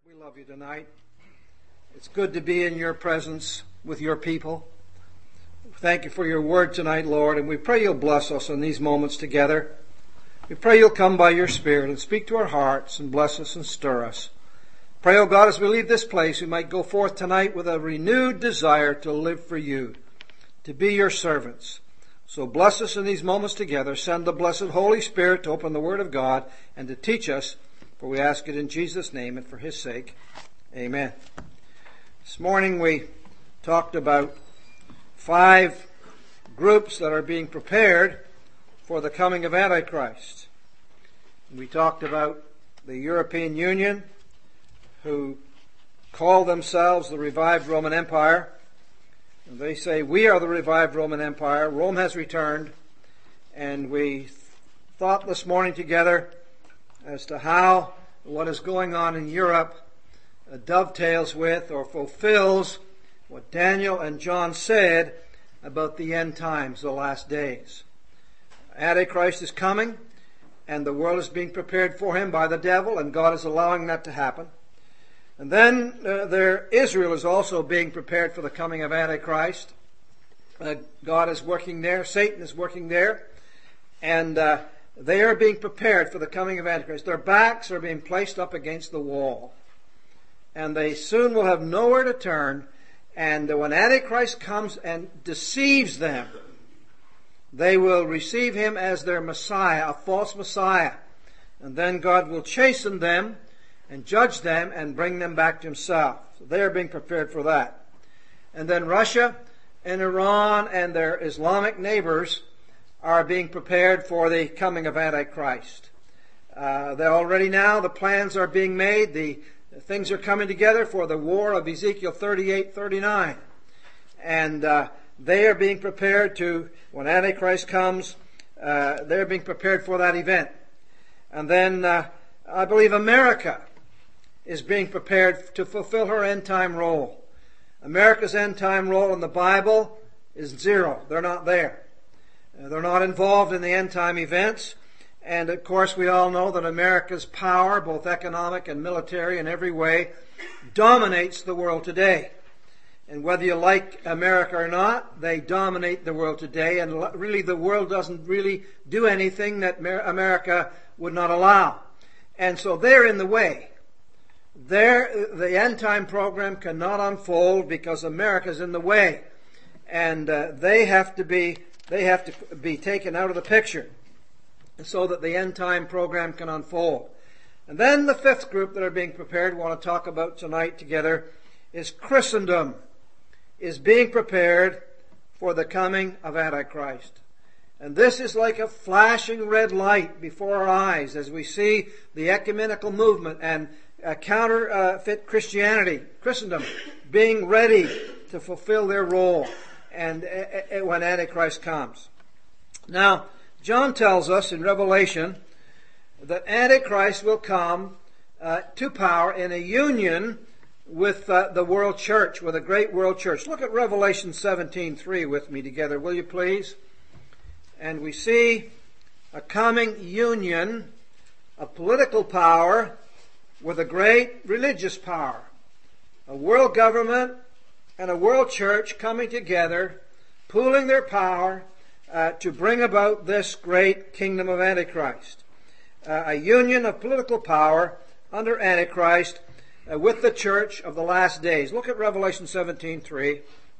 We love you tonight. It's good to be in your presence with your people. Thank you for your word tonight, Lord, and we pray you'll bless us in these moments together. We pray you'll come by your Spirit and speak to our hearts and bless us and stir us. Pray, O God, as we leave this place, we might go forth tonight with a renewed desire to live for you, to be your servants. So bless us in these moments together. Send the blessed Holy Spirit to open the Word of God and to teach us, for we ask it in Jesus' name and for His sake. Amen. This morning we talked about 5 groups that are being prepared for the coming of Antichrist. We talked about the European Union, who call themselves the revived Roman Empire. And they say, we are the revived Roman Empire. Rome has returned. And we thought this morning together as to how what is going on in Europe dovetails with or fulfills what Daniel and John said about the end times, the last days. Antichrist is coming, and the world is being prepared for him by the devil, and God is allowing that to happen. And then Israel is also being prepared for the coming of Antichrist. God is working there, Satan is working there, and they are being prepared for the coming of Antichrist. Their backs are being placed up against the wall, and they soon will have nowhere to turn. And when Antichrist comes and deceives them, they will receive him as their Messiah, a false Messiah. And then God will chasten them and judge them and bring them back to himself. So they are being prepared for that. And then Russia and Iran and their Islamic neighbors are being prepared for the coming of Antichrist. They're already now, the plans are being made. The things are coming together for the war of Ezekiel 38-39. And they are being prepared to, when Antichrist comes, they're being prepared for that event. And then I believe America is being prepared to fulfill her end-time role. America's end-time role in the Bible is 0. They're not there. They're not involved in the end-time events. And of course we all know that America's power, both economic and military in every way, dominates the world today. And whether you like America or not, they dominate the world today. And really the world doesn't really do anything that America would not allow. And so they're in the way. The end-time program cannot unfold because America's in the way. And they have to be taken out of the picture so that the end-time program can unfold. And then the 5th group that are being prepared, we want to talk about tonight together, is Christendom is being prepared for the coming of Antichrist. And this is like a flashing red light before our eyes as we see the ecumenical movement and counterfeit Christendom, being ready to fulfill their role and when Antichrist comes. Now, John tells us in Revelation that Antichrist will come to power in a union with the world church, with a great world church. Look at Revelation 17:3 with me together, will you please? And we see a coming union of political power with a great religious power. A world government and a world church coming together, pooling their power to bring about this great kingdom of Antichrist. A union of political power under Antichrist with the church of the last days. Look at Revelation 17:3.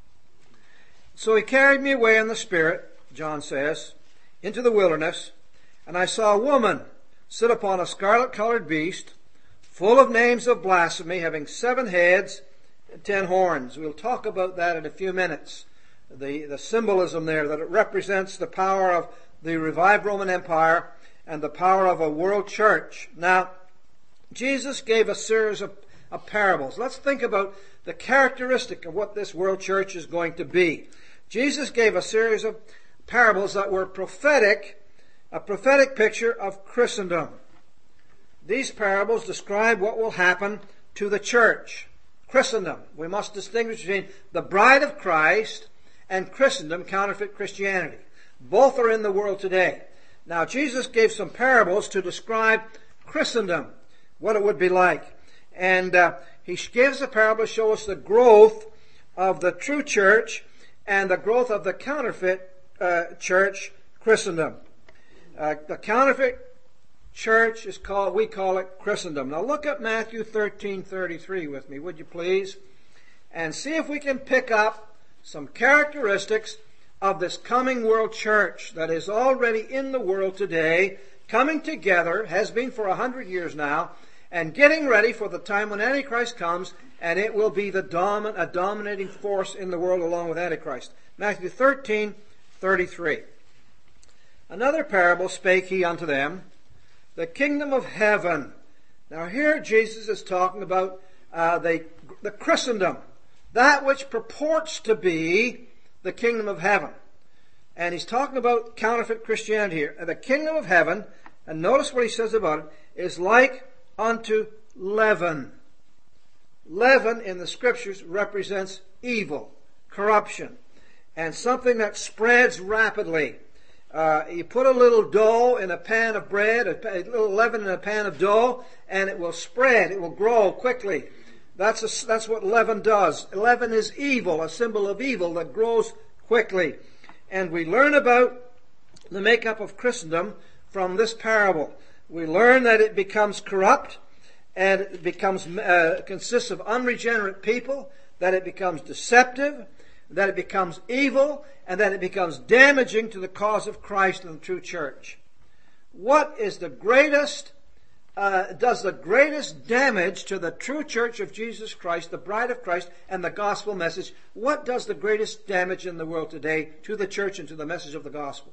So he carried me away in the Spirit, John says, into the wilderness, and I saw a woman sit upon a scarlet-colored beast, full of names of blasphemy, having 7 heads and 10 horns. We'll talk about that in a few minutes. The symbolism there, that it represents the power of the revived Roman Empire and the power of a world church. Now, Jesus gave a series of parables. Let's think about the characteristic of what this world church is going to be. Jesus gave a series of parables that were prophetic, a prophetic picture of Christendom. These parables describe what will happen to the church. Christendom. We must distinguish between the bride of Christ and Christendom, counterfeit Christianity. Both are in the world today. Now, Jesus gave some parables to describe Christendom, what it would be like. And he gives a parable to show us the growth of the true church and the growth of the counterfeit church, Christendom. The counterfeit church is we call it Christendom. Now look at Matthew 13:33 with me, would you please? And see if we can pick up some characteristics of this coming world church that is already in the world today, coming together, has been for 100 years now, and getting ready for the time when Antichrist comes, and it will be a dominating force in the world along with Antichrist. Matthew 13:33. Another parable spake he unto them, the kingdom of heaven. Now here Jesus is talking about the Christendom, that which purports to be the kingdom of heaven. And he's talking about counterfeit Christianity here. The kingdom of heaven, and notice what he says about it, is like unto leaven. Leaven in the scriptures represents evil, corruption, and something that spreads rapidly. You put a little dough in a pan of bread, a little leaven in a pan of dough, and it will spread, it will grow quickly. That's what leaven does. Leaven is evil, a symbol of evil that grows quickly. And we learn about the makeup of Christendom from this parable. We learn that it becomes corrupt, and it consists of unregenerate people, that it becomes deceptive, that it becomes evil, and that it becomes damaging to the cause of Christ and the true church. What is the greatest does the greatest damage to the true church of Jesus Christ, the bride of Christ, and the gospel message? What does the greatest damage in the world today to the church and to the message of the gospel?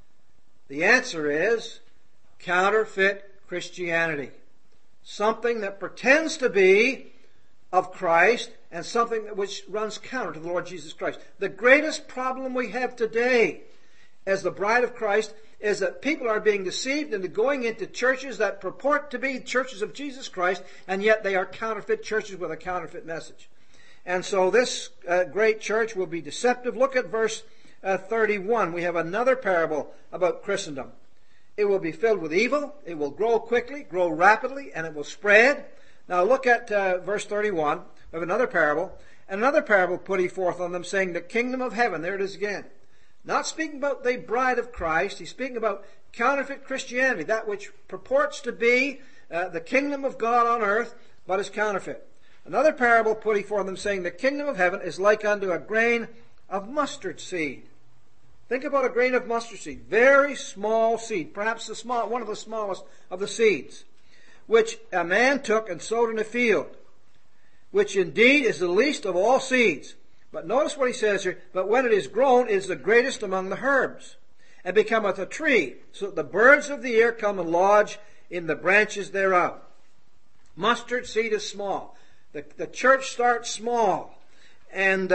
The answer is counterfeit Christianity. Something that pretends to be of Christ and something which runs counter to the Lord Jesus Christ. The greatest problem we have today as the bride of Christ is that people are being deceived into going into churches that purport to be churches of Jesus Christ, and yet they are counterfeit churches with a counterfeit message. And so this great church will be deceptive. Look at verse 31. We have another parable about Christendom. It will be filled with evil. It will grow quickly, grow rapidly, and it will spread. Now look at verse 31 of another parable. Another parable put he forth on them, saying, the kingdom of heaven. There it is again. Not speaking about the bride of Christ. He's speaking about counterfeit Christianity, that which purports to be the kingdom of God on earth, but is counterfeit. Another parable put he forth them, saying, the kingdom of heaven is like unto a grain of mustard seed. Think about a grain of mustard seed. Very small seed, perhaps one of the smallest of the seeds, which a man took and sowed in a field, which indeed is the least of all seeds. But notice what he says here, but when it is grown, it is the greatest among the herbs, and becometh a tree, so that the birds of the air come and lodge in the branches thereof. Mustard seed is small. The church starts small, and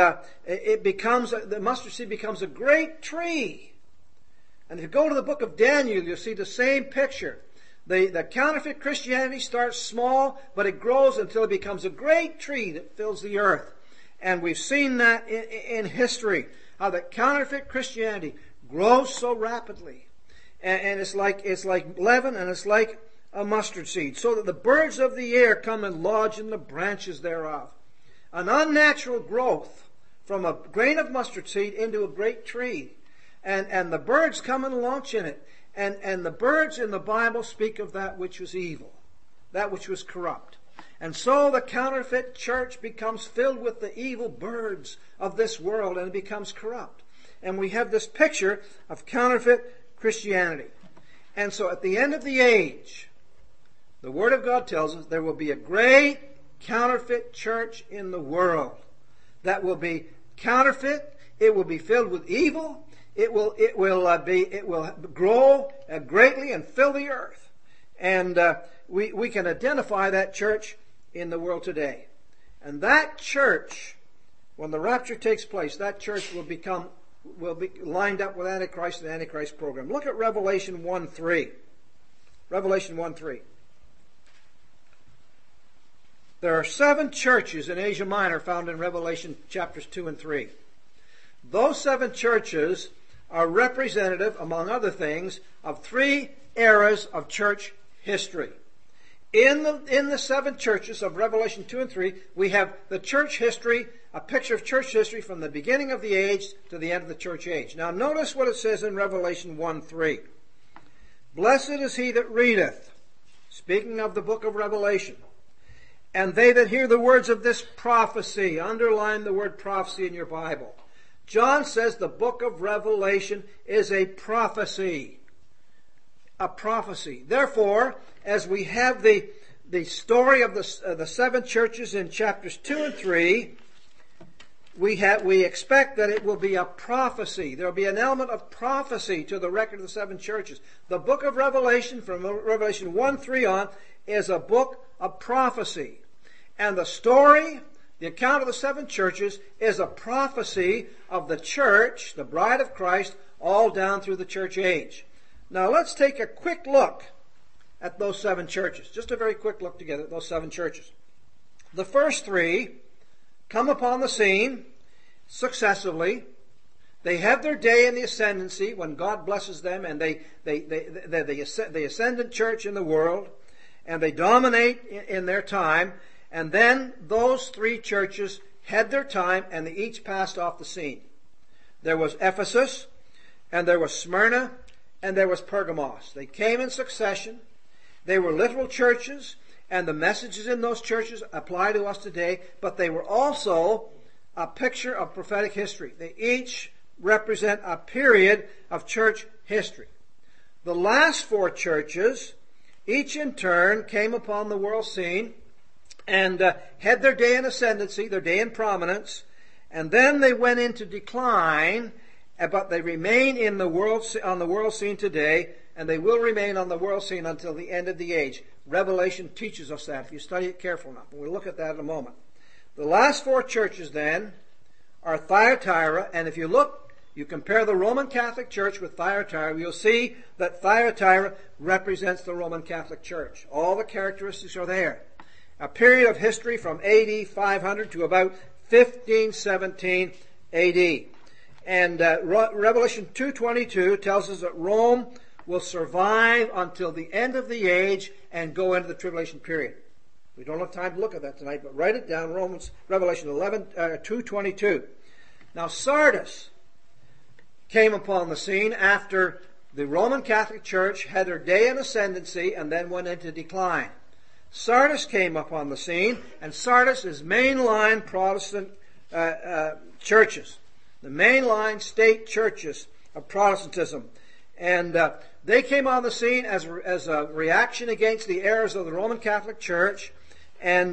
the mustard seed becomes a great tree. And if you go to the book of Daniel, you'll see the same picture. The counterfeit Christianity starts small, but it grows until it becomes a great tree that fills the earth. And we've seen that in history, how the counterfeit Christianity grows so rapidly. And it's like leaven, and it's like a mustard seed, so that the birds of the air come and lodge in the branches thereof. An unnatural growth from a grain of mustard seed into a great tree. And the birds come and launch in it. And the birds in the Bible speak of that which was evil, that which was corrupt. And so the counterfeit church becomes filled with the evil birds of this world, and it becomes corrupt. And we have this picture of counterfeit Christianity. And so at the end of the age, the Word of God tells us there will be a great counterfeit church in the world that will be counterfeit. It will be filled with evil. It will grow greatly and fill the earth. And we can identify that church in the world today. And that church, when the rapture takes place, that church will be lined up with Antichrist and the Antichrist program. Look at Revelation 1:3. Revelation 1:3. There are 7 churches in Asia Minor found in Revelation chapters 2 and 3. Those 7 churches are representative, among other things, of 3 eras of church history. In the seven churches of Revelation 2 and 3, we have the church history, a picture of church history from the beginning of the age to the end of the church age. Now notice what it says in Revelation 1:3. Blessed is he that readeth, speaking of the book of Revelation, and they that hear the words of this prophecy. Underline the word prophecy in your Bible. John says the book of Revelation is a prophecy. A prophecy. Therefore, as we have the story of the seven churches in chapters 2 and 3, we expect that it will be a prophecy. There will be an element of prophecy to the record of the seven churches. The book of Revelation, from Revelation 1:3 on, is a book of prophecy. And the story, the account of the seven churches, is a prophecy of the church, the bride of Christ, all down through the church age. Now let's take a quick look at those seven churches. Just a very quick look together at those seven churches. The first three come upon the scene successively. They have their day in the ascendancy when God blesses them, and they're the ascendant church in the world, and they dominate in their time. And then those three churches had their time, and they each passed off the scene. There was Ephesus, and there was Smyrna, and there was Pergamos. They came in succession. They were literal churches, and the messages in those churches apply to us today, but they were also a picture of prophetic history. They each represent a period of church history. The last four churches, each in turn, came upon the world scene and had their day in ascendancy, their day in prominence, and then they went into decline, but they remain on the world scene today, and they will remain on the world scene until the end of the age. Revelation teaches us that, if you study it careful enough. We'll look at that in a moment. The last four churches, then, are Thyatira, and if you look, you compare the Roman Catholic Church with Thyatira, you'll see that Thyatira represents the Roman Catholic Church. All the characteristics are there. A period of history from AD 500 to about 1517 AD. And Revelation 2:22 tells us that Rome will survive until the end of the age and go into the tribulation period. We don't have time to look at that tonight, but write it down, Revelation 2:22. Now Sardis came upon the scene after the Roman Catholic Church had their day in ascendancy and then went into decline. Sardis came upon the scene, and Sardis is mainline Protestant churches, the mainline state churches of Protestantism. And they came on the scene as a reaction against the errors of the Roman Catholic Church, and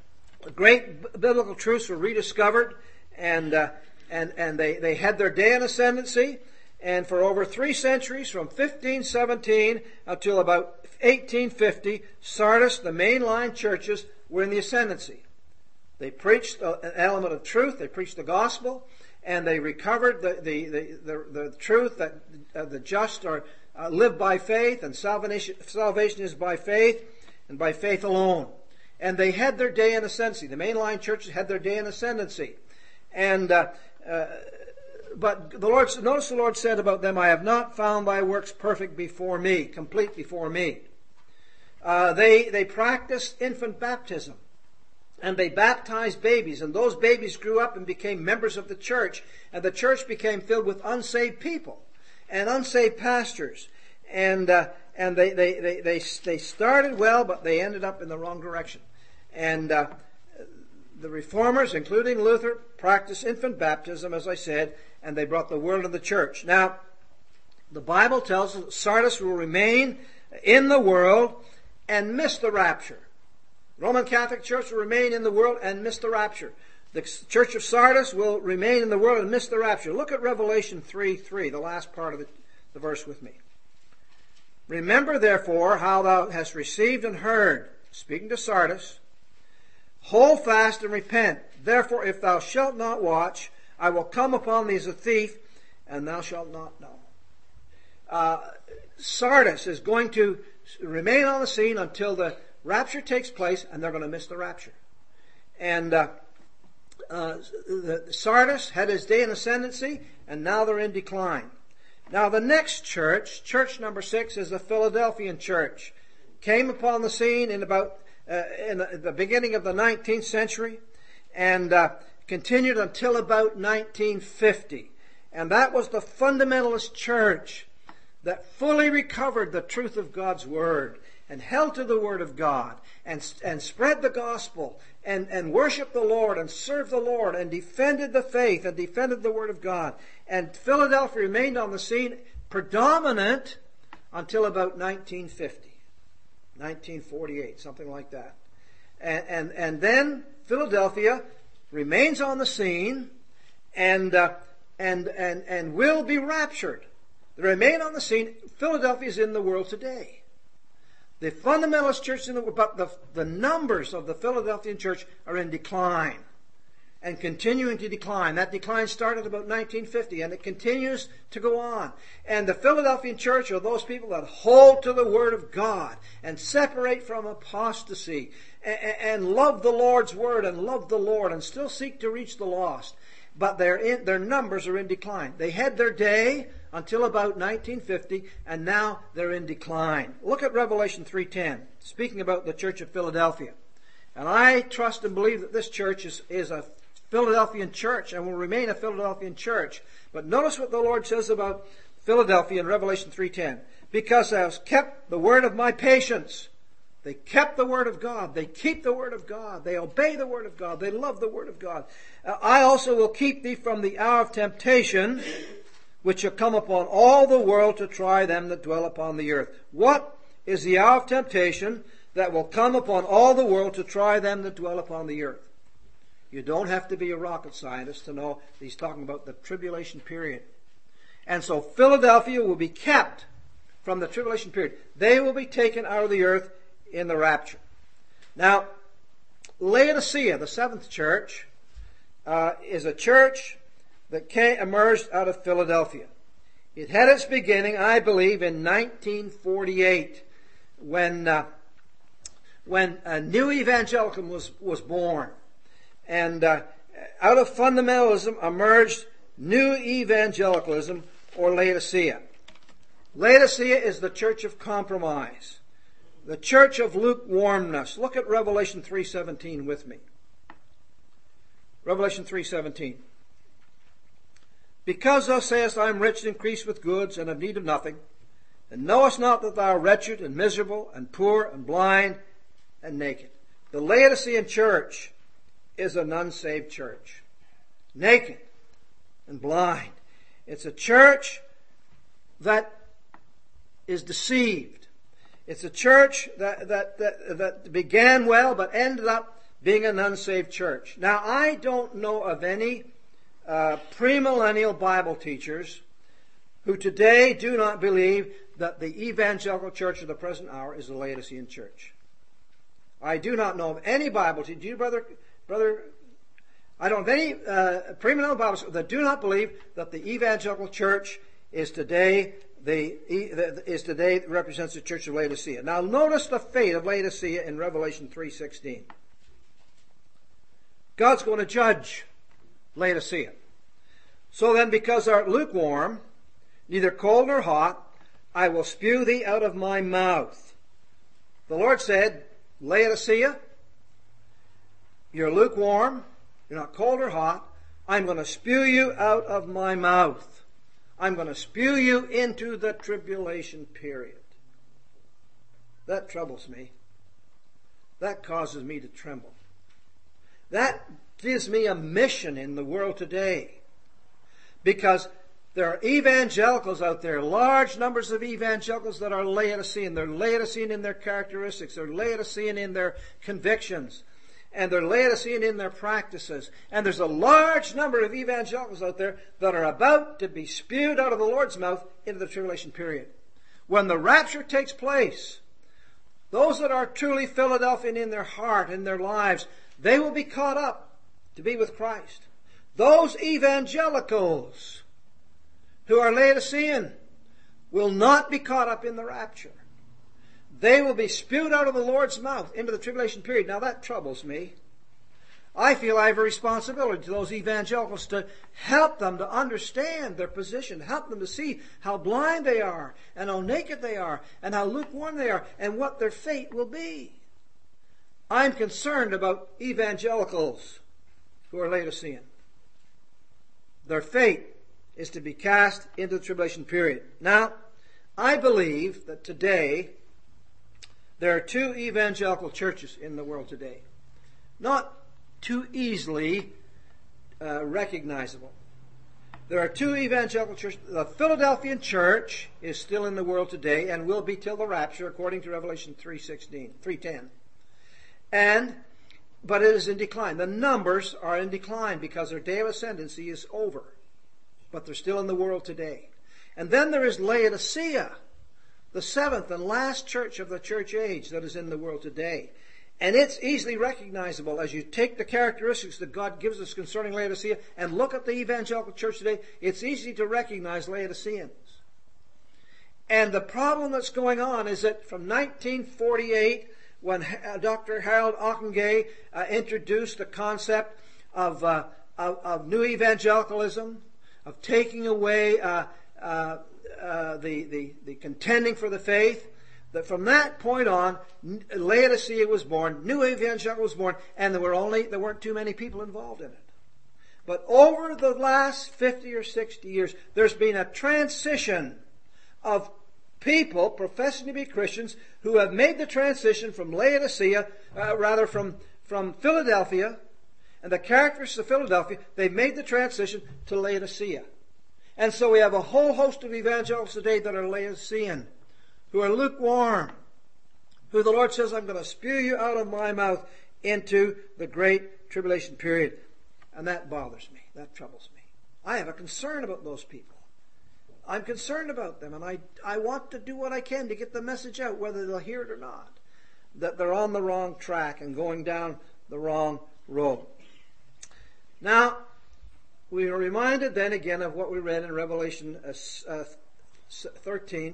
great biblical truths were rediscovered, and they had their day in ascendancy. And for over 3 centuries, from 1517 until about 1850, Sardis, the mainline churches, were in the ascendancy. They preached an element of truth. They preached the gospel, and they recovered the truth that the just are live by faith, and salvation is by faith, and by faith alone. And they had their day in ascendancy. The mainline churches had their day in ascendancy, and but notice the Lord said about them, "I have not found thy works perfect before me, complete before me." They practiced infant baptism, and they baptized babies, and those babies grew up and became members of the church, and the church became filled with unsaved people and unsaved pastors, and they started well, but they ended up in the wrong direction. And the reformers, including Luther, practiced infant baptism, as I said, and they brought the word of the church. Now, the Bible tells us that Sardis will remain in the world and miss the rapture. Roman Catholic Church will remain in the world and miss the rapture. The Church of Sardis will remain in the world and miss the rapture. Look at Revelation 3:3, the last part of the verse with me. "Remember therefore how thou hast received and heard," speaking to Sardis, "hold fast and repent. Therefore if thou shalt not watch, I will come upon thee as a thief, and thou shalt not know." Sardis is going to remain on the scene until the rapture takes place, and they're going to miss the rapture. And Sardis had his day in ascendancy, and now they're in decline. Now the next church, church number 6, is the Philadelphian church. came upon the scene in the beginning of the 19th century and continued until about 1950. And that was the fundamentalist church that fully recovered the truth of God's Word and held to the Word of God and spread the gospel and worshiped the Lord and served the Lord and defended the faith and defended the Word of God. And Philadelphia remained on the scene predominant until about 1950, 1948, something like that. And then Philadelphia remains on the scene and will be raptured. They remain on the scene. Philadelphia is in the world today. The fundamentalist church in the world, but the numbers of the Philadelphian church are in decline and continuing to decline. That decline started about 1950 and it continues to go on. And the Philadelphian church are those people that hold to the Word of God and separate from apostasy and love the Lord's Word and love the Lord and still seek to reach the lost. But their numbers are in decline. They had their day until about 1950, and now they're in decline. Look at Revelation 3:10, speaking about the church of Philadelphia. And I trust and believe that this church is a Philadelphian church and will remain a Philadelphian church. But notice what the Lord says about Philadelphia in Revelation 3:10. Because thou hast kept the word of my patience. They kept the Word of God. They keep the Word of God. They obey the Word of God. They love the Word of God. I also will keep thee from the hour of temptation, which shall come upon all the world to try them that dwell upon the earth. What is the hour of temptation that will come upon all the world to try them that dwell upon the earth? You don't have to be a rocket scientist to know he's talking about the tribulation period. And so Philadelphia will be kept from the tribulation period. They will be taken out of the earth in the rapture. Now, Laodicea, the seventh church, is a church that emerged out of Philadelphia. It had its beginning, I believe, in 1948 when a new evangelicalism was born. And out of fundamentalism emerged new evangelicalism, or Laodicea. Laodicea is the church of compromise. The church of lukewarmness. Look at Revelation 3:17 with me. Revelation 3:17. Because thou sayest, I am rich and increased with goods, and have need of nothing, and knowest not that thou art wretched and miserable and poor and blind and naked. The Laodicean church is an unsaved church. Naked and blind. It's a church that is deceived. It's a church that began well but ended up being an unsaved church. Now, I don't know of any premillennial Bible teachers who today do not believe that the evangelical church of the present hour is the Laodicean church. I do not know of any Bible teacher, do you, brother? I don't know of any premillennial Bible teachers that do not believe that the evangelical church is today represents the church of Laodicea. Now notice the fate of Laodicea in Revelation 3:16. God's going to judge Laodicea. So then, because thou art lukewarm, neither cold nor hot, I will spew thee out of my mouth. The Lord said, Laodicea, you're lukewarm, you're not cold or hot, I'm going to spew you out of my mouth. I'm going to spew you into the tribulation period. That troubles me. That causes me to tremble. That gives me a mission in the world today. Because there are evangelicals out there, large numbers of evangelicals that are Laodicean. They're Laodicean in their characteristics. They're Laodicean in their convictions. And they're Laodicean in their practices. And there's a large number of evangelicals out there that are about to be spewed out of the Lord's mouth into the tribulation period. When the rapture takes place, those that are truly Philadelphian in their heart, in their lives, they will be caught up to be with Christ. Those evangelicals who are Laodicean will not be caught up in the rapture. They will be spewed out of the Lord's mouth into the tribulation period. Now that troubles me. I feel I have a responsibility to those evangelicals to help them to understand their position, help them to see how blind they are, and how naked they are, and how lukewarm they are, and what their fate will be. I'm concerned about evangelicals who are Laodicean. Their fate is to be cast into the tribulation period. Now, I believe that today there are two evangelical churches in the world today. Not too easily recognizable. There are two evangelical churches. The Philadelphian church is still in the world today and will be till the rapture, according to Revelation 3:10. But it is in decline. The numbers are in decline because their day of ascendancy is over. But they're still in the world today. And then there is Laodicea, the seventh and last church of the church age that is in the world today. And it's easily recognizable as you take the characteristics that God gives us concerning Laodicea and look at the evangelical church today. It's easy to recognize Laodiceans. And the problem that's going on is that from 1948, when Dr. Harold Ockenga introduced the concept of new evangelicalism, of taking away the contending for the faith, that from that point on, Laodicea was born, new evangelical was born, and there weren't too many people involved in it. But over the last 50 or 60 years, there's been a transition of people professing to be Christians who have made the transition from from Philadelphia, and the characteristics of Philadelphia, they've made the transition to Laodicea. And so we have a whole host of evangelicals today that are Laodicean, who are lukewarm, who the Lord says, I'm going to spew you out of my mouth into the great tribulation period. And that bothers me. That troubles me. I have a concern about those people. I'm concerned about them, and I want to do what I can to get the message out, whether they'll hear it or not, that they're on the wrong track and going down the wrong road. Now, we are reminded then again of what we read in Revelation 13,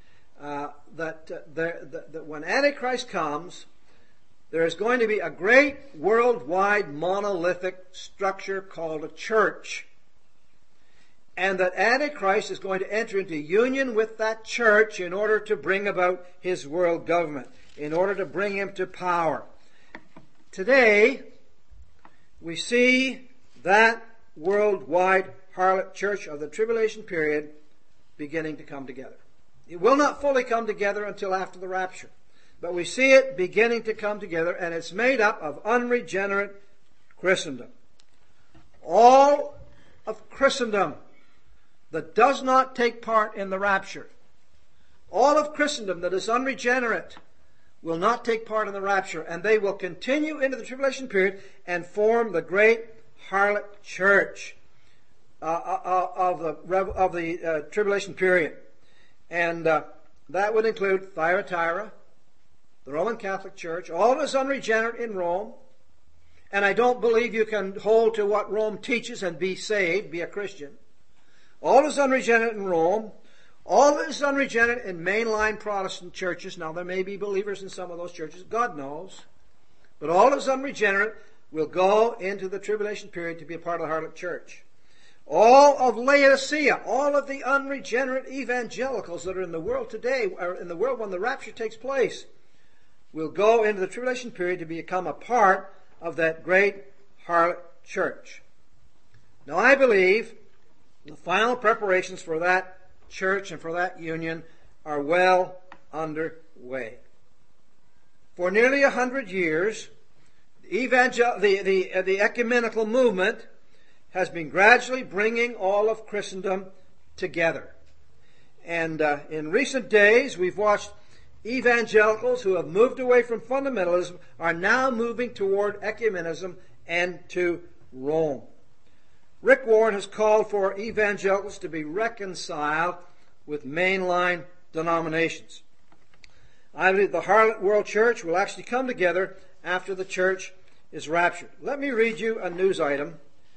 that when Antichrist comes, there is going to be a great worldwide monolithic structure called a church. And that Antichrist is going to enter into union with that church in order to bring about his world government, in order to bring him to power. Today, we see that worldwide harlot church of the tribulation period beginning to come together. It will not fully come together until after the rapture. But we see it beginning to come together, and it's made up of unregenerate Christendom. All of Christendom that does not take part in the rapture, all of Christendom that is unregenerate, will not take part in the rapture, and they will continue into the tribulation period and form the great harlot church of the tribulation period. And that would include Thyatira, the Roman Catholic Church. All is unregenerate in Rome. And I don't believe you can hold to what Rome teaches and be saved, be a Christian. All is unregenerate in Rome. All is unregenerate in mainline Protestant churches. Now, there may be believers in some of those churches. God knows. But all is unregenerate will go into the tribulation period to be a part of the harlot church. All of Laodicea, all of the unregenerate evangelicals that are in the world today, or in the world when the rapture takes place, will go into the tribulation period to become a part of that great harlot church. Now, I believe the final preparations for that church and for that union are well underway. For nearly 100 years, the ecumenical movement has been gradually bringing all of Christendom together. And in recent days, we've watched evangelicals who have moved away from fundamentalism are now moving toward ecumenism and to Rome. Rick Warren has called for evangelicals to be reconciled with mainline denominations. I believe the harlot world church will actually come together after the church is raptured. Let me read you a news item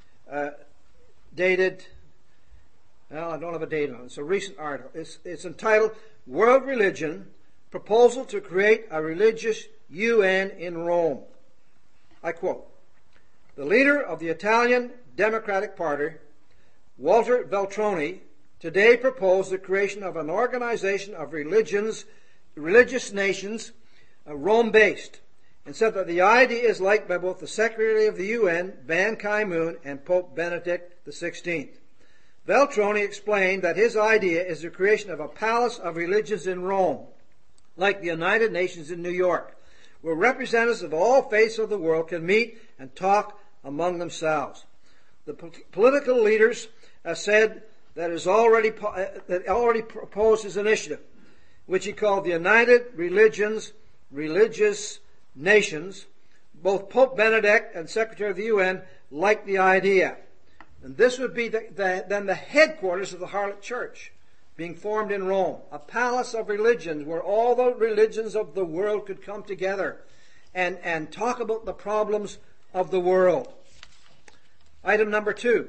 dated, well, I don't have a date on it. It's a recent article. It's entitled, World Religion, Proposal to Create a Religious UN in Rome. I quote, The leader of the Italian Democratic Party, Walter Veltroni, today proposed the creation of an organization of religious nations, Rome-based, and said that the idea is liked by both the Secretary of the UN, Ban Ki-moon, and Pope Benedict XVI. Veltroni explained that his idea is the creation of a palace of religions in Rome, like the United Nations in New York, where representatives of all faiths of the world can meet and talk among themselves. The political leaders said that already proposed his initiative, which he called the United Religious Nations. Both Pope Benedict and Secretary of the UN liked the idea. And this would be then the headquarters of the harlot church, being formed in Rome, a palace of religions where all the religions of the world could come together and talk about the problems of the world. Item number 2.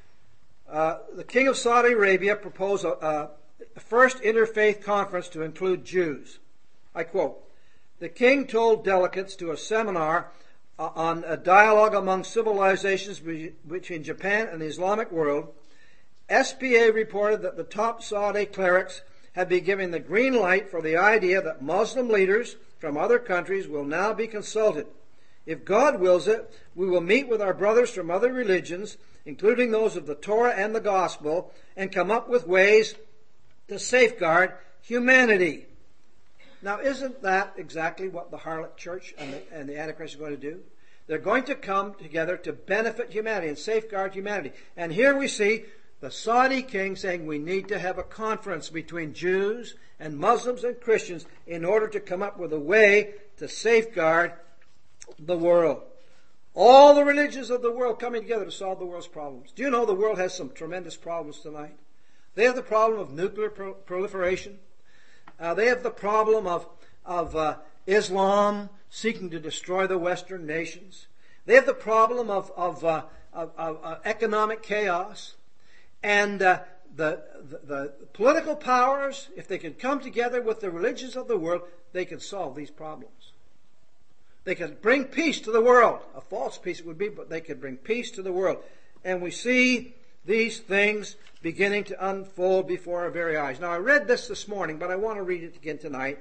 The King of Saudi Arabia proposed a first interfaith conference to include Jews. I quote, "The king told delegates to a seminar on a dialogue among civilizations between Japan and the Islamic world. SPA reported that the top Saudi clerics had been given the green light for the idea that Muslim leaders from other countries will now be consulted. If God wills it, we will meet with our brothers from other religions, including those of the Torah and the Gospel, and come up with ways to safeguard humanity." Now, isn't that exactly what the harlot church and the Antichrist are going to do? They're going to come together to benefit humanity and safeguard humanity. And here we see the Saudi king saying we need to have a conference between Jews and Muslims and Christians in order to come up with a way to safeguard the world. All the religions of the world coming together to solve the world's problems. Do you know the world has some tremendous problems tonight? They have the problem of nuclear proliferation. They have the problem of Islam seeking to destroy the Western nations. They have the problem of economic chaos. And the political powers, if they can come together with the religions of the world, they can solve these problems. They can bring peace to the world. A false peace it would be, but they could bring peace to the world. And we see these things beginning to unfold before our very eyes. Now, I read this morning, but I want to read it again tonight.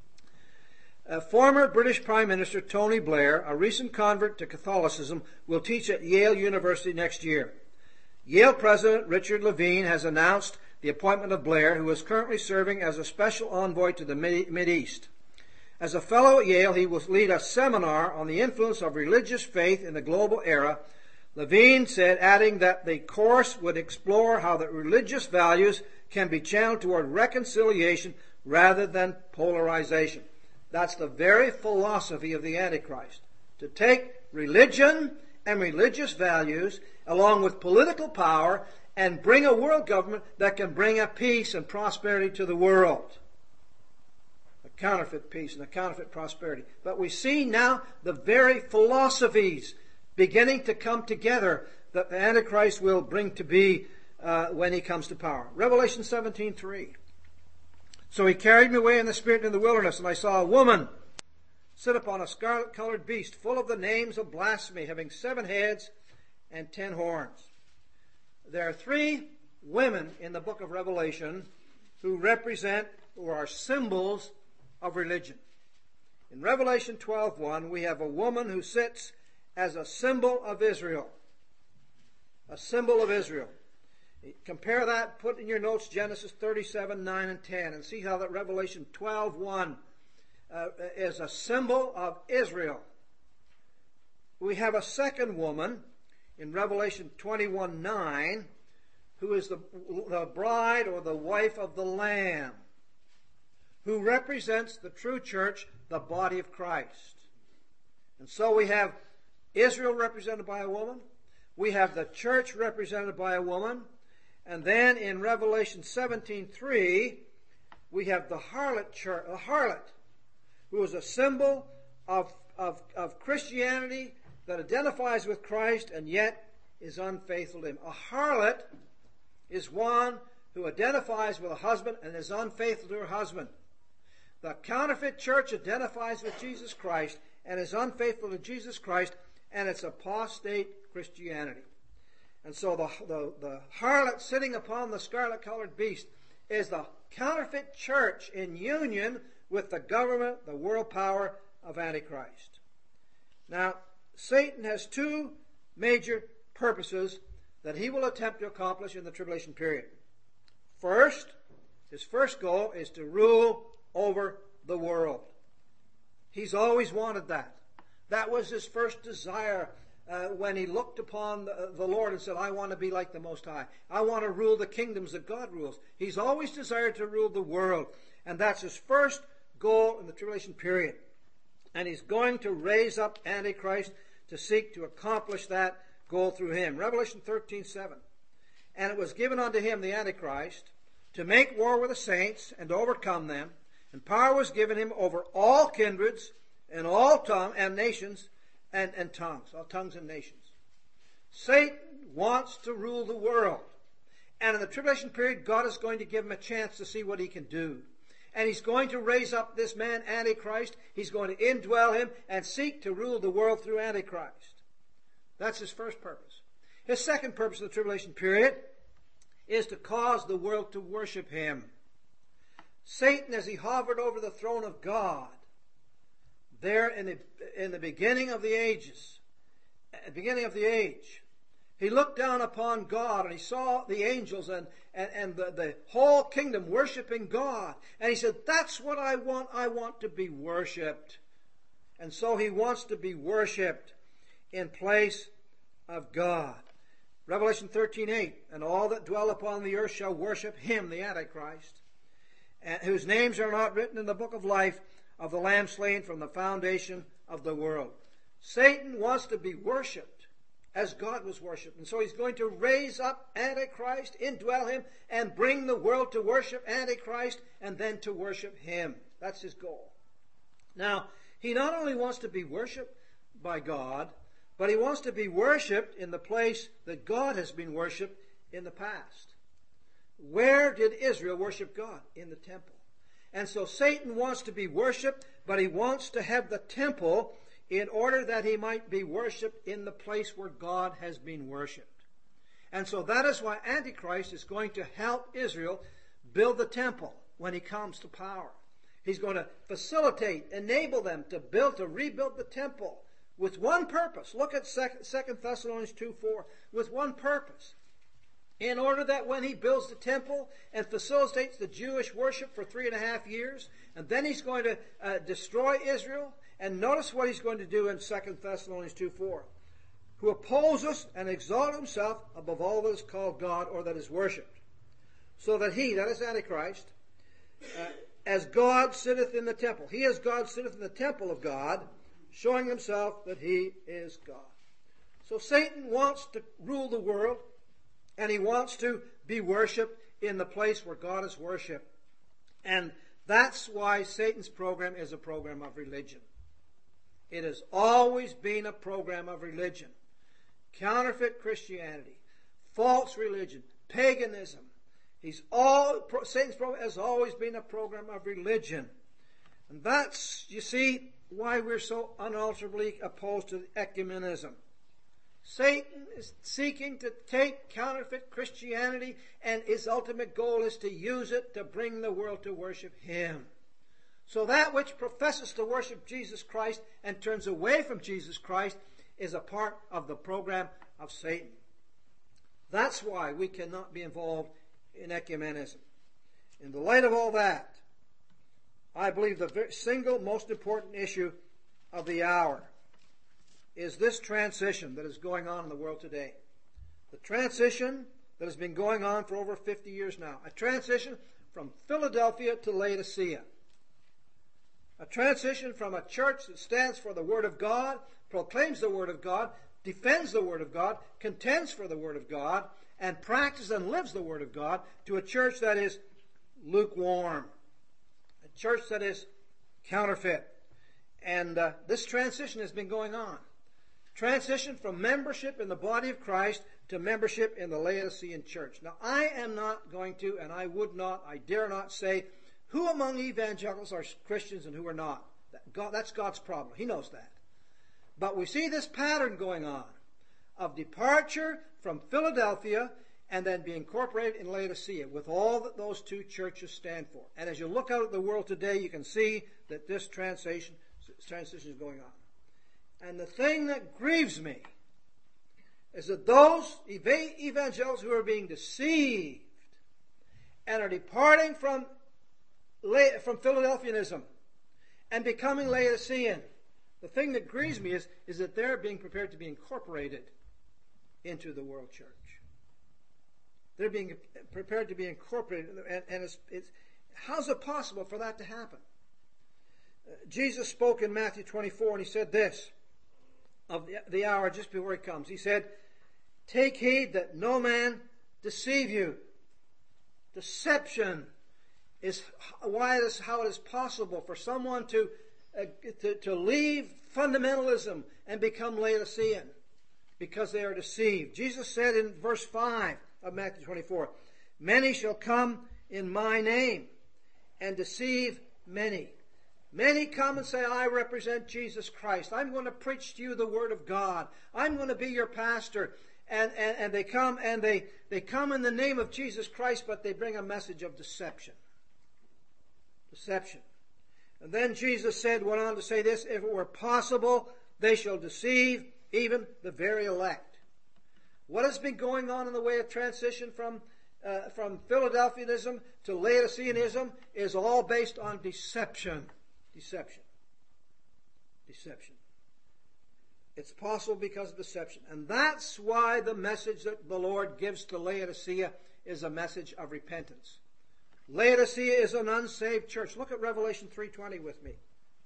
Former British Prime Minister Tony Blair, a recent convert to Catholicism, will teach at Yale University next year. Yale President Richard Levine has announced the appointment of Blair, who is currently serving as a special envoy to the Mideast. As a fellow at Yale, he will lead a seminar on the influence of religious faith in the global era. Levine said, adding that the course would explore how the religious values can be channeled toward reconciliation rather than polarization. That's the very philosophy of the Antichrist, to take religion and religious values along with political power and bring a world government that can bring a peace and prosperity to the world. A counterfeit peace and a counterfeit prosperity. But we see now the very philosophies beginning to come together that the Antichrist will bring to be when he comes to power. Revelation 17:3. "So he carried me away in the spirit in the wilderness, and I saw a woman sit upon a scarlet-colored beast, full of the names of blasphemy, having 7 heads and 10 horns." There are 3 women in the book of Revelation who are symbols of religion. In Revelation 12:1, we have a woman who sits as a symbol of Israel. A symbol of Israel. Compare that, put in your notes Genesis 37:9 and 10, and see how that Revelation 12:1 is a symbol of Israel. We have a second woman in Revelation 21:9 who is the bride or the wife of the Lamb, who represents the true church, the body of Christ. And so we have Israel represented by a woman. We have the church represented by a woman. And then in Revelation 17:3, we have the harlot, who is a symbol of Christianity that identifies with Christ and yet is unfaithful to him. A harlot is one who identifies with a husband and is unfaithful to her husband. The counterfeit church identifies with Jesus Christ and is unfaithful to Jesus Christ and it's apostate Christianity. And so the harlot sitting upon the scarlet-colored beast is the counterfeit church in union with the government, the world power of Antichrist. Now, Satan has two major purposes that he will attempt to accomplish in the tribulation period. First, his first goal is to rule over the world. He's always wanted that. That was his first desire when he looked upon the Lord and said, I want to be like the Most High. I want to rule the kingdoms that God rules. He's always desired to rule the world. And that's his first goal in the tribulation period. And he's going to raise up Antichrist to seek to accomplish that goal through him. Revelation 13:7. And it was given unto him, the Antichrist, to make war with the saints and to overcome them. And power was given him over all kindreds and all tongues and nations and tongues. All tongues and nations. Satan wants to rule the world. And in the tribulation period, God is going to give him a chance to see what he can do. And he's going to raise up this man, Antichrist. He's going to indwell him and seek to rule the world through Antichrist. That's his first purpose. His second purpose of the tribulation period is to cause the world to worship him. Satan, as he hovered over the throne of God, there in the beginning of the ages, at the beginning of the age, he looked down upon God and he saw the angels and the whole kingdom worshiping God. And he said, that's what I want. I want to be worshipped. And so he wants to be worshipped in place of God. Revelation 13:8, and all that dwell upon the earth shall worship him, the Antichrist, whose names are not written in the book of life of the Lamb slain from the foundation of the world. Satan wants to be worshipped as God was worshipped. And so he's going to raise up Antichrist, indwell him, and bring the world to worship Antichrist and then to worship him. That's his goal. Now, he not only wants to be worshipped by God, but he wants to be worshipped in the place that God has been worshipped in the past. Where did Israel worship God? In the temple. And so Satan wants to be worshipped, but he wants to have the temple in order that he might be worshipped in the place where God has been worshipped. And so that is why Antichrist is going to help Israel build the temple when he comes to power. He's going to facilitate, enable them to rebuild the temple with one purpose. Look at 2 Thessalonians 2:4. With one purpose. In order that when he builds the temple and facilitates the Jewish worship for 3.5 years, and then he's going to destroy Israel. And notice what he's going to do in 2 Thessalonians 2:4. Who opposes and exalts himself above all that is called God or that is worshipped. So that he, that is Antichrist, as God sitteth in the temple. He as God sitteth in the temple of God, showing himself that he is God. So Satan wants to rule the world. And he wants to be worshipped in the place where God is worshipped. And that's why Satan's program is a program of religion. It has always been a program of religion. Counterfeit Christianity, false religion, paganism. Satan's program has always been a program of religion. And that's, you see, why we're so unalterably opposed to ecumenism. Satan is seeking to take counterfeit Christianity, and his ultimate goal is to use it to bring the world to worship him. So that which professes to worship Jesus Christ and turns away from Jesus Christ is a part of the program of Satan. That's why we cannot be involved in ecumenism. In the light of all that, I believe the single most important issue of the hour is this transition that is going on in the world today. The transition that has been going on for over 50 years now. A transition from Philadelphia to Laodicea. A transition from a church that stands for the Word of God, proclaims the Word of God, defends the Word of God, contends for the Word of God, and practices and lives the Word of God, to a church that is lukewarm. A church that is counterfeit. And this transition has been going on. Transition from membership in the body of Christ to membership in the Laodicean church. Now, I am not going to, and I would not, I dare not say, who among evangelicals are Christians and who are not. That's God's problem. He knows that. But we see this pattern going on of departure from Philadelphia and then being incorporated in Laodicea with all that those two churches stand for. And as you look out at the world today, you can see that this transition is going on. And the thing that grieves me is that those evangelicals who are being deceived and are departing from Philadelphianism and becoming Laodicean, the thing that grieves me is that they're being prepared to be incorporated into the world church. They're being prepared to be incorporated, and how's it possible for that to happen? Jesus spoke in Matthew 24, and he said this of the hour just before he comes. He said, "Take heed that no man deceive you." Deception is how it is possible for someone to leave fundamentalism and become Laodicean, because they are deceived. Jesus said in verse 5 of Matthew 24, "Many shall come in my name and deceive many." Many come and say, "I represent Jesus Christ. I'm going to preach to you the Word of God. I'm going to be your pastor." And they come and they come in the name of Jesus Christ, but they bring a message of deception. Deception. And then Jesus went on to say this, "If it were possible, they shall deceive even the very elect." What has been going on in the way of transition from Philadelphianism to Laodiceanism is all based on deception. Deception. Deception. It's possible because of deception. And that's why the message that the Lord gives to Laodicea is a message of repentance. Laodicea is an unsaved church. Look at Revelation 3:20 with me.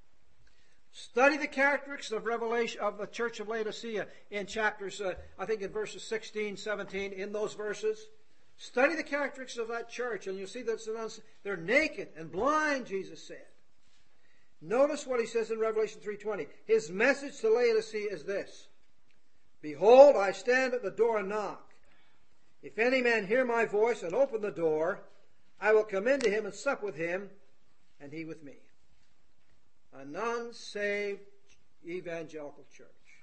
Study the characteristics of the church of Laodicea in chapters, I think in verses 16, 17, in those verses. Study the characteristics of that church, and you'll see that they're naked and blind, Jesus said. Notice what he says in Revelation 3:20. His message to Laodicea is this: "Behold, I stand at the door and knock. If any man hear my voice and open the door, I will come into him and sup with him, and he with me." An unsaved evangelical church.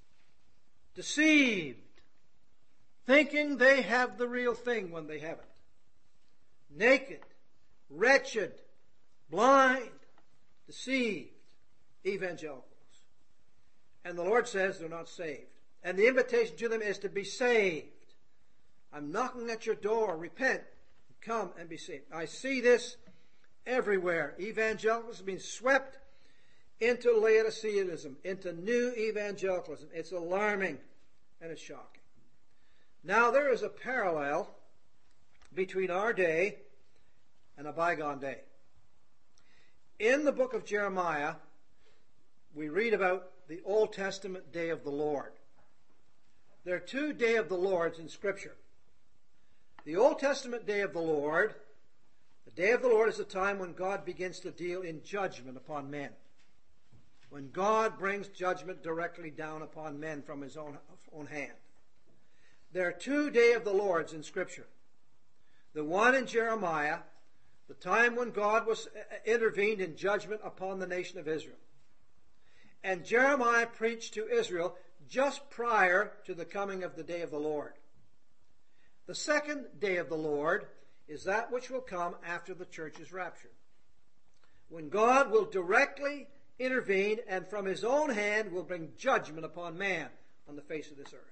Deceived, thinking they have the real thing when they haven't. Naked, wretched, blind, deceived evangelicals. And the Lord says they're not saved. And the invitation to them is to be saved. I'm knocking at your door. Repent. Come and be saved. I see this everywhere. Evangelicals have been swept into Laodiceanism, into new evangelicalism. It's alarming and it's shocking. Now there is a parallel between our day and a bygone day. In the book of Jeremiah, we read about the Old Testament day of the Lord. There are two day of the Lords in Scripture. The Old Testament day of the Lord is a time when God begins to deal in judgment upon men. When God brings judgment directly down upon men from his own hand. There are two day of the Lords in Scripture. The one in Jeremiah, the time when God was intervened in judgment upon the nation of Israel. And Jeremiah preached to Israel just prior to the coming of the day of the Lord. The second day of the Lord is that which will come after the church is raptured, when God will directly intervene and from his own hand will bring judgment upon man on the face of this earth.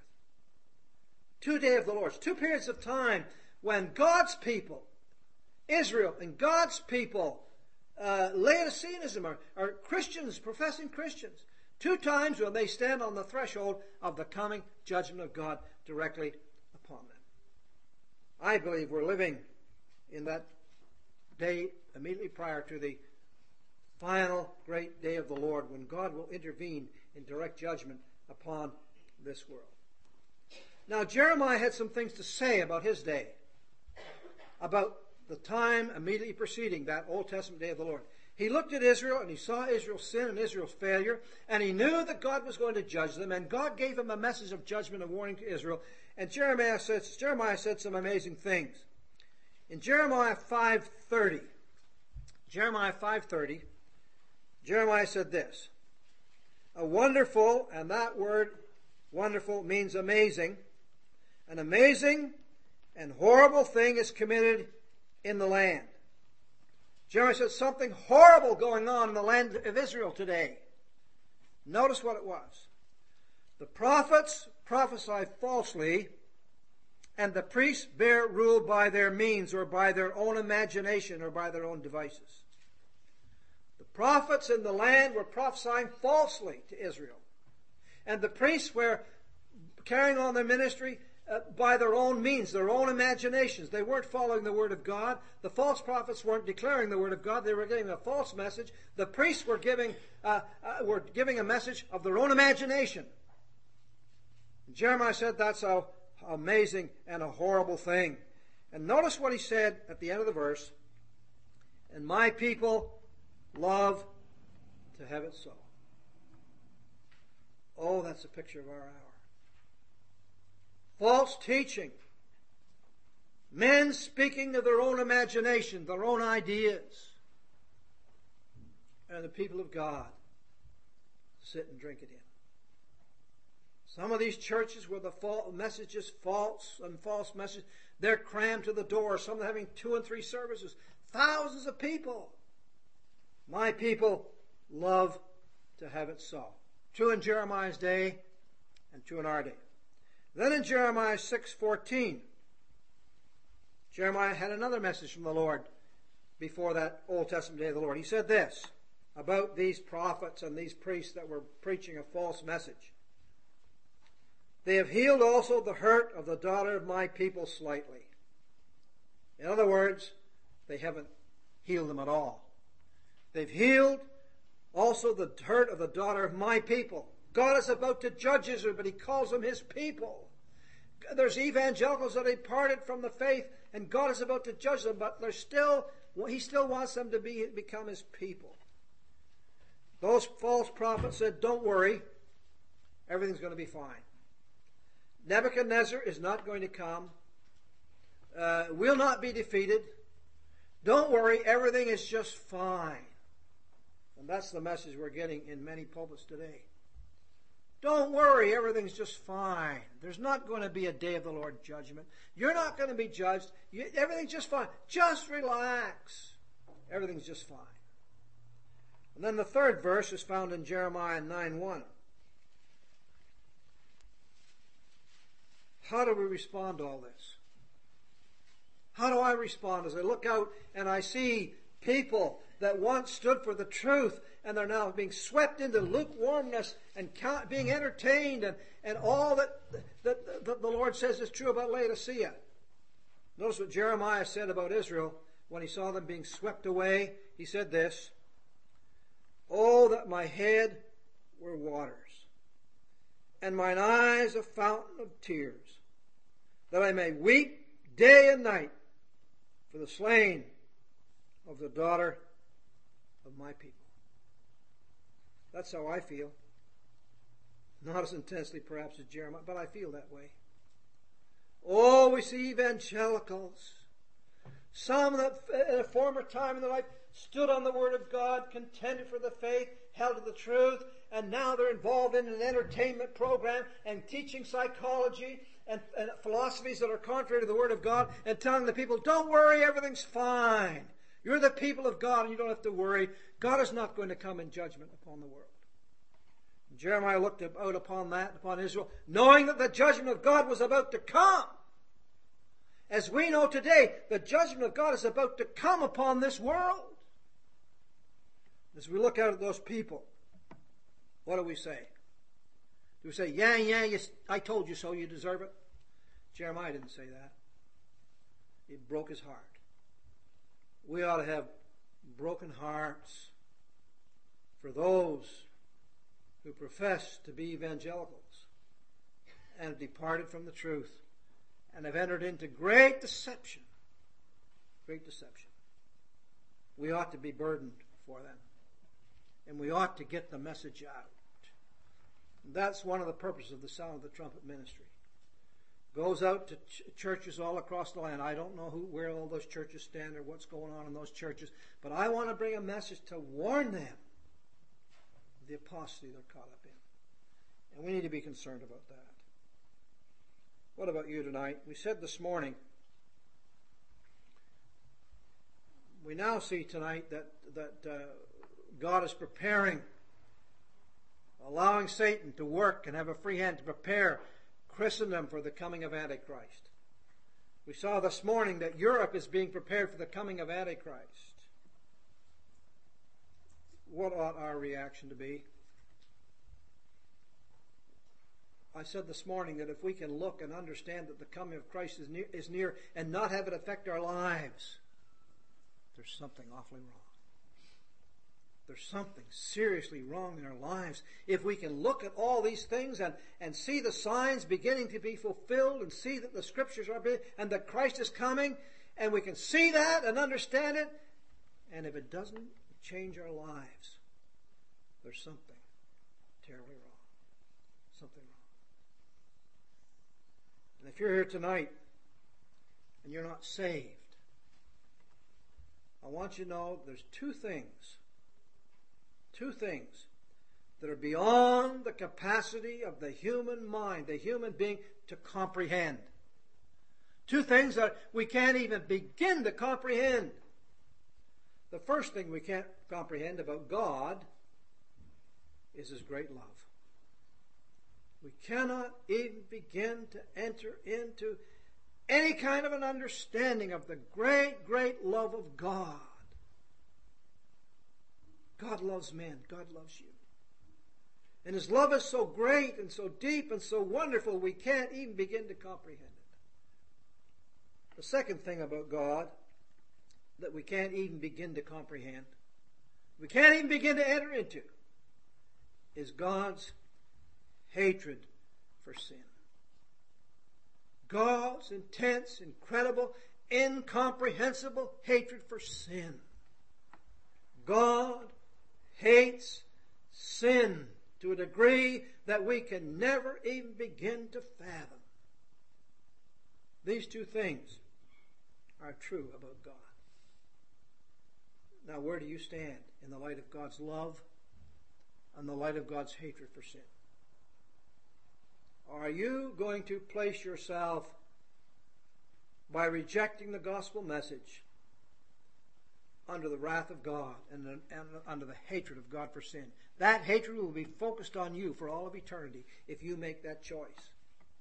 Two day of the Lord, two periods of time when God's people, Israel and God's people, Laodiceanism, are Christians, professing Christians. Two times when they stand on the threshold of the coming judgment of God directly upon them. I believe we're living in that day immediately prior to the final great day of the Lord, when God will intervene in direct judgment upon this world. Now Jeremiah had some things to say about his day, about the time immediately preceding that Old Testament day of the Lord. He looked at Israel and he saw Israel's sin and Israel's failure, and he knew that God was going to judge them, and God gave him a message of judgment and warning to Israel. And Jeremiah said some amazing things. In Jeremiah 5:30, Jeremiah said this: A wonderful, and that word wonderful means amazing. An amazing and horrible thing is committed in the land. Jeremiah said something horrible going on in the land of Israel today. Notice what it was. The prophets prophesy falsely, and the priests bear rule by their means, or by their own imagination, or by their own devices. The prophets in the land were prophesying falsely to Israel. And the priests were carrying on their ministry by their own means, their own imaginations. They weren't following the Word of God. The false prophets weren't declaring the Word of God. They were giving a false message. The priests were giving a message of their own imagination. And Jeremiah said that's a amazing and a horrible thing. And notice what he said at the end of the verse. And my people love to have it so. Oh, that's a picture of our hour. False teaching. Men speaking of their own imagination, their own ideas. And the people of God sit and drink it in. Some of these churches where the message is false and false message, they're crammed to the door. Some are having 2 and 3 services. Thousands of people. My people love to have it so. True in Jeremiah's day and true in our day. Then in Jeremiah 6:14, Jeremiah had another message from the Lord before that Old Testament day of the Lord. He said this about these prophets and these priests that were preaching a false message. They have healed also the hurt of the daughter of my people slightly. In other words, they haven't healed them at all. They've healed also the hurt of the daughter of my people. God is about to judge Israel, but He calls them His people. There's evangelicals that have departed from the faith, and God is about to judge them, but He still wants them to become His people. Those false prophets said, don't worry, everything's going to be fine. Nebuchadnezzar is not going to come. We'll not be defeated. Don't worry, everything is just fine. And that's the message we're getting in many pulpits today. Don't worry, everything's just fine. There's not going to be a day of the Lord judgment. You're not going to be judged. Everything's just fine. Just relax. Everything's just fine. And then the third verse is found in Jeremiah 9:1. How do we respond to all this? How do I respond as I look out and I see people that once stood for the truth and they're now being swept into lukewarmness and being entertained and all that the Lord says is true about Laodicea? Notice what Jeremiah said about Israel when he saw them being swept away. He said this, "Oh, that my head were waters, and mine eyes a fountain of tears, that I may weep day and night for the slain of the daughter of my people." That's how I feel. Not as intensely perhaps as Jeremiah, but I feel that way. Oh, we see evangelicals. Some that at a former time in their life stood on the Word of God, contended for the faith, held to the truth, and now they're involved in an entertainment program and teaching psychology and philosophies that are contrary to the Word of God and telling the people, don't worry, everything's fine. You're the people of God and you don't have to worry. God is not going to come in judgment upon the world. And Jeremiah looked out upon that, upon Israel, knowing that the judgment of God was about to come. As we know today, the judgment of God is about to come upon this world. As we look out at those people, what do we say? Do we say, yeah, I told you so, you deserve it? Jeremiah didn't say that. It broke his heart. We ought to have broken hearts for those who profess to be evangelicals and have departed from the truth and have entered into great deception. Great deception. We ought to be burdened for them. And we ought to get the message out. And that's one of the purposes of the Sound of the Trumpet ministry. Goes out to churches all across the land. I don't know where all those churches stand or what's going on in those churches, but I want to bring a message to warn them. the apostasy they're caught up in. And we need to be concerned about that. What about you tonight? We said this morning, we now see tonight that God is preparing, allowing Satan to work and have a free hand to prepare Christendom for the coming of Antichrist. We saw this morning that Europe is being prepared for the coming of Antichrist. What ought our reaction to be? I said this morning that if we can look and understand that the coming of Christ is near and not have it affect our lives, there's something awfully wrong. There's something seriously wrong in our lives. If we can look at all these things and see the signs beginning to be fulfilled and see that the Scriptures are being, and that Christ is coming, and we can see that and understand it, and if it doesn't change our lives, there's something terribly wrong. Something wrong. And if you're here tonight and you're not saved, I want you to know there's two things that are beyond the capacity of the human mind, the human being, to comprehend. Two things that we can't even begin to comprehend. The first thing we can't comprehend about God is His great love. We cannot even begin to enter into any kind of an understanding of the great, great love of God. God loves men. God loves you. And His love is so great and so deep and so wonderful, we can't even begin to comprehend it. The second thing about God that we can't even begin to comprehend, we can't even begin to enter into, is God's hatred for sin. God's intense, incredible, incomprehensible hatred for sin. God hates sin to a degree that we can never even begin to fathom. These two things are true about God. Now, where do you stand in the light of God's love and the light of God's hatred for sin? Are you going to place yourself, by rejecting the gospel message, under the wrath of God and under the hatred of God for sin? That hatred will be focused on you for all of eternity if you make that choice.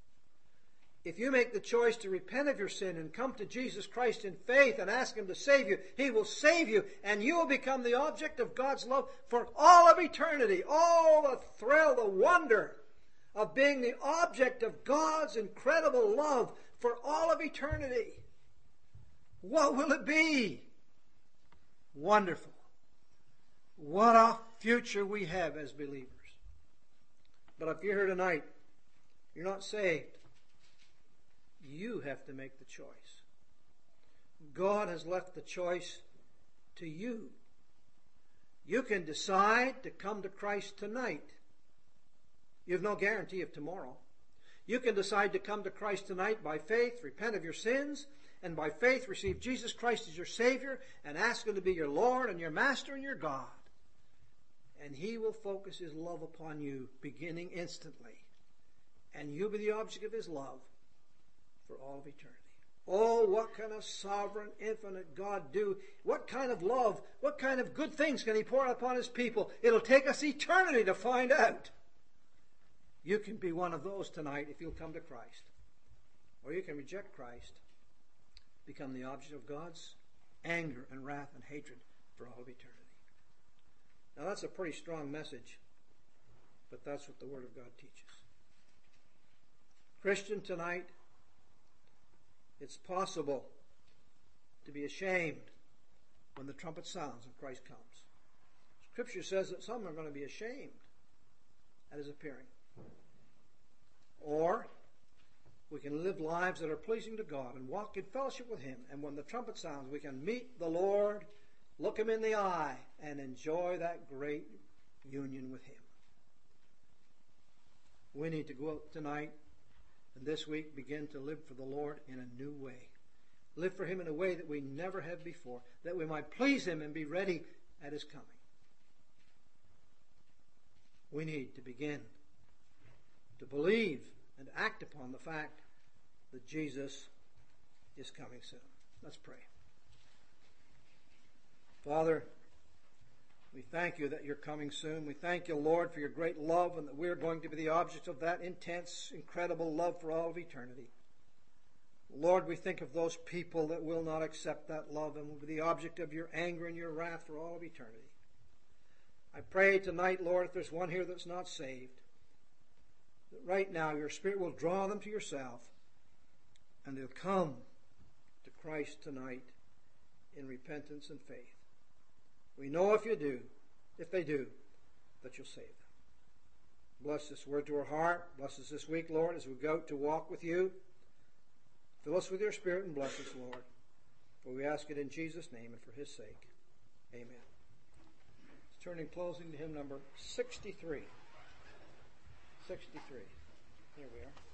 If you make the choice to repent of your sin and come to Jesus Christ in faith and ask Him to save you, He will save you, and you will become the object of God's love for all of eternity. All the thrill, the wonder of being the object of God's incredible love for all of eternity. What will it be? Wonderful. What a future we have as believers. But if you're here tonight, you're not saved, you have to make the choice. God has left the choice to you. You can decide to come to Christ tonight. You have no guarantee of tomorrow. You can decide to come to Christ tonight by faith, repent of your sins, and by faith receive Jesus Christ as your Savior and ask Him to be your Lord and your Master and your God. And He will focus His love upon you beginning instantly. And you'll be the object of His love for all of eternity. Oh, what can a sovereign, infinite God do? What kind of love, what kind of good things can He pour upon His people? It'll take us eternity to find out. You can be one of those tonight if you'll come to Christ. Or you can reject Christ, become the object of God's anger and wrath and hatred for all of eternity. Now that's a pretty strong message, but that's what the Word of God teaches. Christian, tonight, it's possible to be ashamed when the trumpet sounds and Christ comes. Scripture says that some are going to be ashamed at His appearing. Or we can live lives that are pleasing to God and walk in fellowship with Him. And when the trumpet sounds, we can meet the Lord, look Him in the eye, and enjoy that great union with Him. We need to go out tonight and this week begin to live for the Lord in a new way. Live for Him in a way that we never have before, that we might please Him and be ready at His coming. We need to begin to believe and act upon the fact that Jesus is coming soon. Let's pray. Father, we thank you that you're coming soon. We thank you, Lord, for your great love and that we're going to be the object of that intense, incredible love for all of eternity. Lord, we think of those people that will not accept that love and will be the object of your anger and your wrath for all of eternity. I pray tonight, Lord, if there's one here that's not saved, that right now your Spirit will draw them to yourself and they'll come to Christ tonight in repentance and faith. We know if they do, that you'll save them. Bless this word to our heart. Bless us this week, Lord, as we go out to walk with you. Fill us with your Spirit and bless us, Lord. For we ask it in Jesus' name and for his sake. Amen. Let's turn in closing to hymn number 63. 63. Here we are.